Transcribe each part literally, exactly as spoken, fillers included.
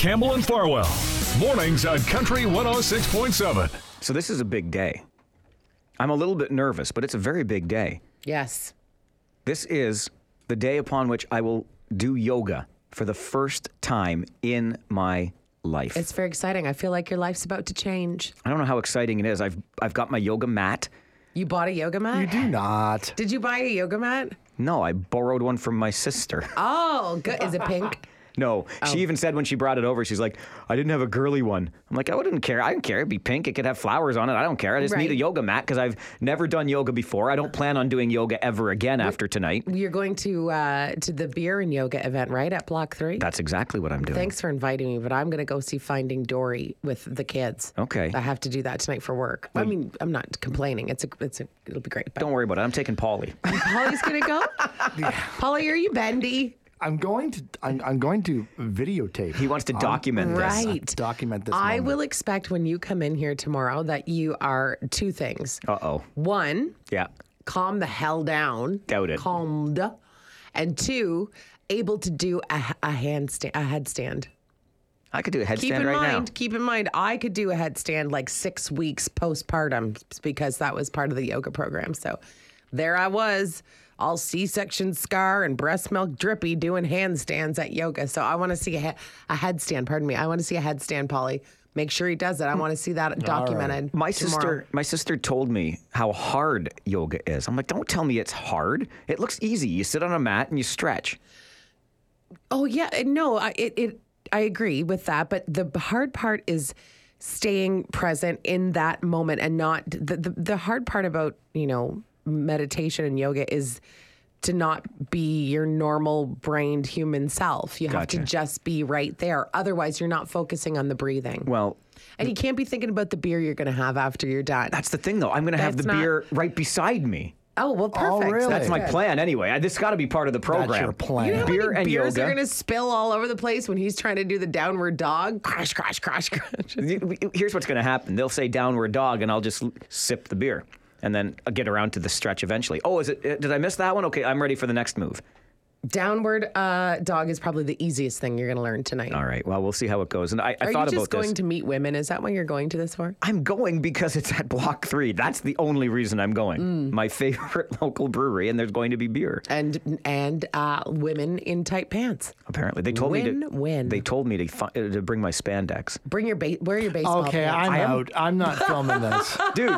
Campbell and Farwell. Mornings on Country one oh six point seven. So this is a big day. I'm a little bit nervous, but it's a very big day. Yes. This is the day upon which I will do yoga for the first time in my life. It's very exciting. I feel like your life's about to change. I don't know how exciting it is. I've I've got my yoga mat. You bought a yoga mat? You do not. Did you buy a yoga mat? No, I borrowed one from my sister. Oh, good. Is it pink? No, Oh. she even said when she brought it over, she's like, I didn't have a girly one. I'm like, I wouldn't care. I don't care. It'd be pink. It could have flowers on it. I don't care. I just Right. need a yoga mat because I've never done yoga before. I don't plan on doing yoga ever again after tonight. You're going to uh, to the beer and yoga event, right, at Block three? That's exactly what I'm doing. Thanks for inviting me, but I'm going to go see Finding Dory with the kids. Okay. I have to do that tonight for work. I mean, I'm not complaining. It's a, it's a, it'll be great. But Don't worry about it. I'm taking Polly. Polly's going to go? Polly, are you bendy? I'm going to. I'm, I'm going to videotape. He wants to document this. Right. Document this. I moment. will expect when you come in here tomorrow that you are two things. Uh-oh. One, Yeah. calm the hell down. Doubt it. Calmed. And two, able to do a, a handstand, a headstand. I could do a headstand Keep in right mind, now. keep in mind, I could do a headstand like six weeks postpartum because that was part of the yoga program. So there I was, all C-section scar and breast milk drippy doing handstands at yoga. So I want to see a, he- a headstand. Pardon me. I want to see a headstand, Polly. Make sure he does it. I want to see that documented. My tomorrow. sister, my sister told me how hard yoga is. I'm like, don't tell me it's hard. It looks easy. You sit on a mat and you stretch. Oh yeah, no, I it, it I agree with that, but the hard part is staying present in that moment and not the the, the hard part about, you know, meditation and yoga is to not be your normal brained human self. You have to Gotcha. just be right there. Otherwise, you're not focusing on the breathing. Well, and you can't be thinking about the beer you're going to have after you're done. that's the thing, though. I'm going to have That's the not- beer right beside me. oh, well, perfect. really? That's my good. plan anyway. I, this got to be part of the program. That's your plan. You know how Beer many and beers yoga. are going to spill all over the place when he's trying to do the downward dog? Crash, crash, crash, crash. Here's what's going to happen. They'll say downward dog, and I'll just l- sip the beer. And then I'll get around to the stretch eventually. Oh, is it? uh, Did I miss that one? Okay, I'm ready for the next move. Downward uh, dog is probably the easiest thing you're going to learn tonight. All right. Well, we'll see how it goes. And I, I Are thought you about just going this. to meet women? Is that what you're going to this for? I'm going because it's at Block Three. That's the only reason I'm going. Mm. My favorite local brewery, and there's going to be beer. And and uh, women in tight pants. Apparently, they told me to. Win-win. They told me to fi- uh, to bring my spandex. Bring your ba- wear your baseball Okay, pants. I'm I am- out. I'm not filming this. Dude,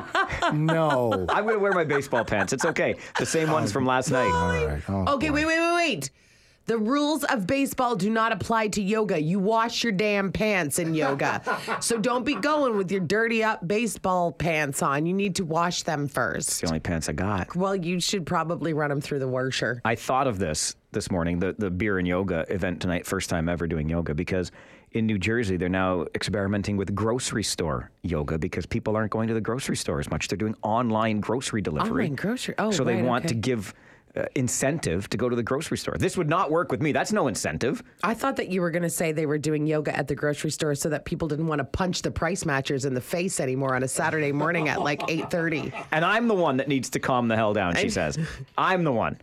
No. I'm going to wear my baseball pants. It's okay. The same ones from last night. All right. Oh, Okay, boy. wait, wait, wait, wait. The rules of baseball do not apply to yoga. You wash your damn pants in yoga. So don't be going with your dirty up baseball pants on. You need to wash them It's first. the only pants I got. Well, you should probably run them through the washer. I thought of this this morning, the, the beer and yoga event tonight, first time ever doing yoga, because in New Jersey, they're now experimenting with grocery store yoga because people aren't going to the grocery store as much. They're doing online grocery delivery. Online grocery- oh, So they right, want okay. to give uh, incentive to go to the grocery store. This would not work with me. That's no incentive. I thought that you were going to say they were doing yoga at the grocery store so that people didn't want to punch the price matchers in the face anymore on a Saturday morning at like eight thirty. And I'm the one that needs to calm the hell down, she says. I'm the one.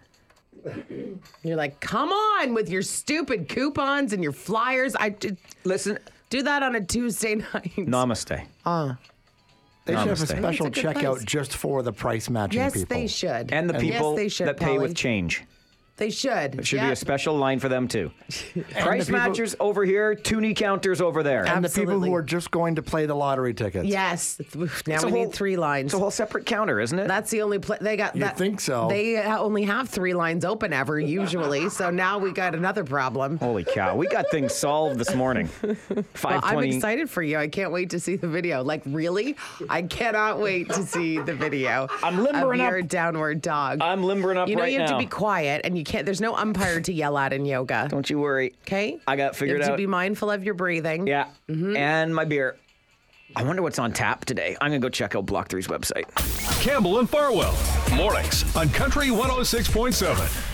You're like, come on with your stupid coupons and your flyers. I did Listen, do that on a Tuesday night. namaste. They should have a Namaste. special It's a good checkout place. just for the price matching Yes, people. they should. And the people yes, they should, that pay Polly. with change. They should. There should be Yeah. a special line for them, too. Price people- matchers over here, toonie counters over there. And the people Absolutely. who are just going to play the lottery tickets. Yes. Now It's we a need whole- three lines. It's a whole separate counter, isn't it? That's the only place they got. You that, think so. They uh, only have three lines open ever usually. So now we got another problem. Holy cow. We got things solved this morning. Well, five I'm twenty. excited for you. I can't wait to see the video. Like, really? I cannot wait to see the video. I'm limbering of your up. downward dog. I'm limbering up You know right you have now. to be quiet, and you can't. There's no umpire to yell at in yoga. Don't you worry. Okay. I got figured you have out. to be mindful of your breathing. Yeah. And my beer. I wonder what's on tap today. I'm going to go check out Block three's website. Campbell and Farwell. Mornings on Country one oh six point seven.